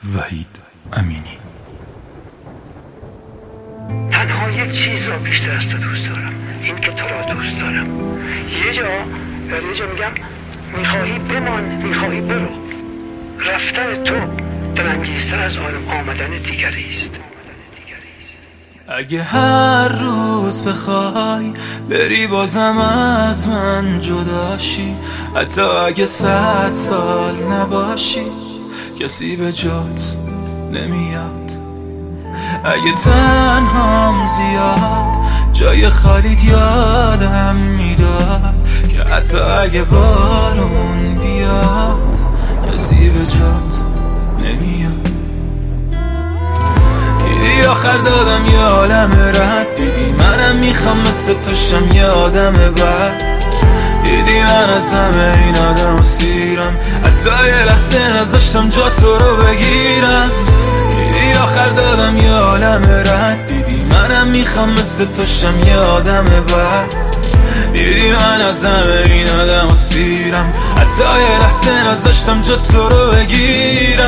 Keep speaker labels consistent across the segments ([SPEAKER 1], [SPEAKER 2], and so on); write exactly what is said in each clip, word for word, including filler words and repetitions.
[SPEAKER 1] وحید امینی.
[SPEAKER 2] تنها یک چیز را بیشتر از تو دوست دارم، این که تو را دوست دارم. یه جا در یه جا میگم میخواهی بمان، میخواهی برو. رفتن تو دلانگیزتر از آمدن دیگری است.
[SPEAKER 1] اگه هر روز بخوای بری بازم از من جداشی، حتی اگه صد سال نباشی کسی به جات نمیاد. اگه تنهام زیاد جای خالیت یادم میداد که حتی اگه بارون بیاد کسی به جات نمیاد. دیدی آخر دادم یه عالم رد، دیدی منم میخوام مثل توشم یه آدم بد. دیدی من از همه این آدم و سیرم، حتی یه لحظه نذاشتم جا تو رو بگیرم. دیدی آخر دادم یه عالم رد، دیدی منم میخوام مثل توشم یه آدم بد. دیدی من از همه این آدم و سیرم، حتی یه لحظه نذاشتم جا تو رو بگیرم.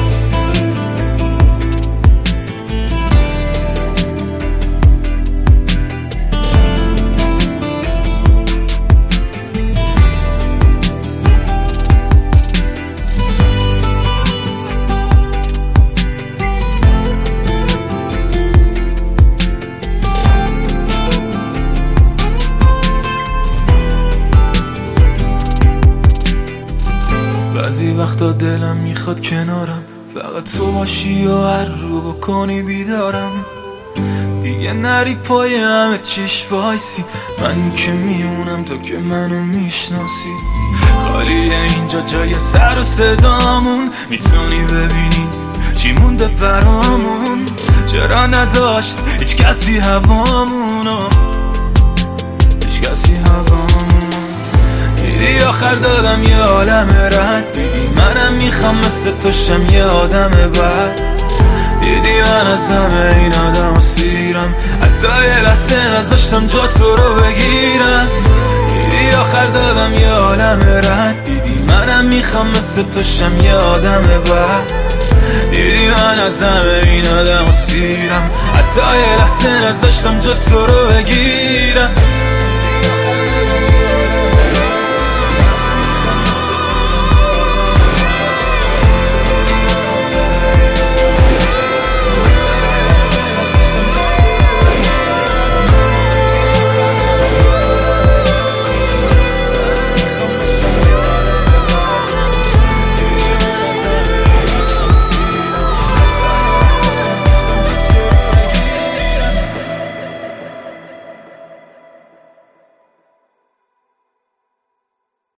[SPEAKER 1] بعضی وقتا دلم میخواد کنارم فقط تو باشی و هر رو بکنی بیدارم. دیگه نری پای همه چیش وایسی، من که میمونم تو که منو میشناسی. خالیه اینجا جای سر و صدامون، میتونی ببینی چی مونده برامون. چرا نداشت هیچ کسی هوامونو، هیچ کسی هوامون. دیدی آخر دادم یه عالم رد، دیدی منم میخوام مثل توشم یه آدم بد. دیدی من از همه این آدم و سیرم، حتی یه لحظه نذاشتم جا تو رو بگیرم. دیدی آخر دادم یه عالم رد، دیدی منم میخوام مثل توشم یه آدم بد. دیدی من از همه این آدم و سیرم، حتی یه لحظه نذاشتم جا تو رو بگیرم.